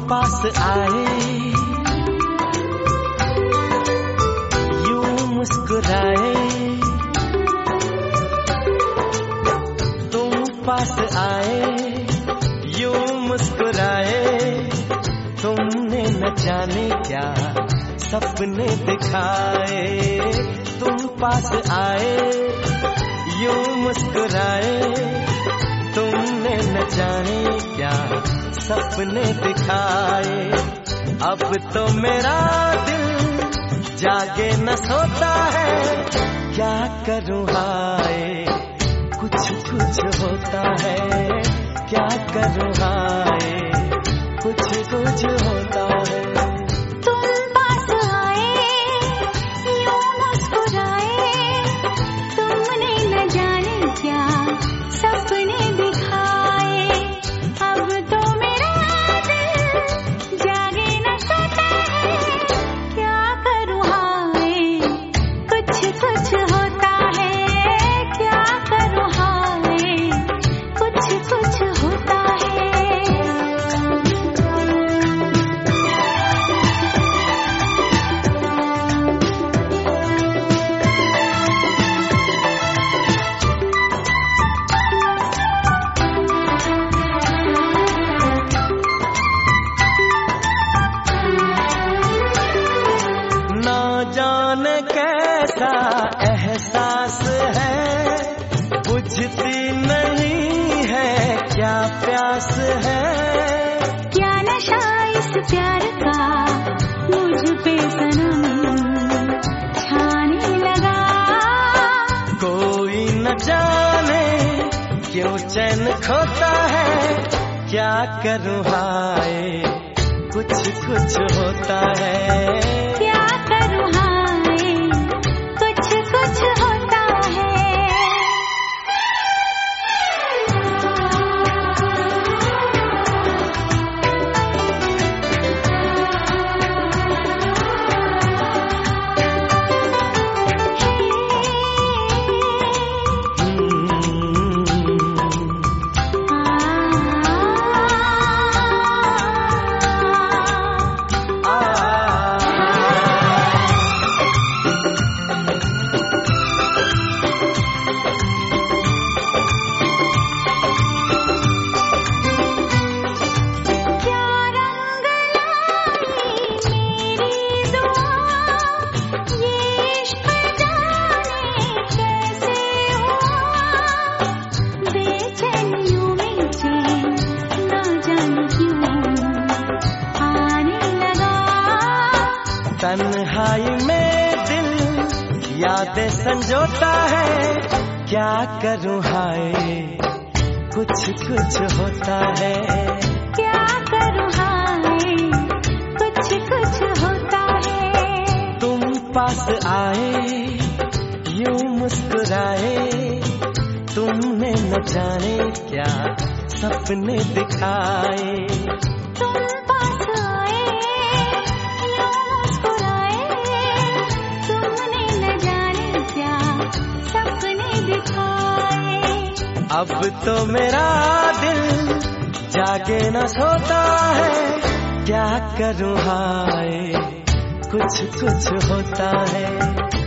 पास आए, यूं मुस्कुराए, तुम पास आए, यूं मुस्कुराए, तुमने न जाने क्या सपने दिखाए। तुम पास आए, यूं मुस्कुराए, तुमने न जाने क्या सपने दिखाए। अब तो मेरा दिल जागे न सोता है, क्या करूं हाय कुछ कुछ होता है, क्या करूं हाय कुछ कुछ होता है। जाने कैसा एहसास है, बुझती नहीं है क्या प्यास है। क्या नशा इस प्यार का मुझ पे सनम छाने लगा। कोई न जाने क्यों चैन खोता है, क्या करूं हाय कुछ कुछ होता है। क्या करूं हाय कुछ कुछ होता है। तन्हाई में दिल यादें संजोता है, क्या करूं हाय कुछ कुछ होता है। क्या करूं हाय कुछ कुछ होता है। तुम पास आए यूं मुस्कुराए, तुमने न जाने क्या सपने दिखाए। अब तो मेरा दिल जागे न सोता है, क्या करूं हाय कुछ कुछ होता है।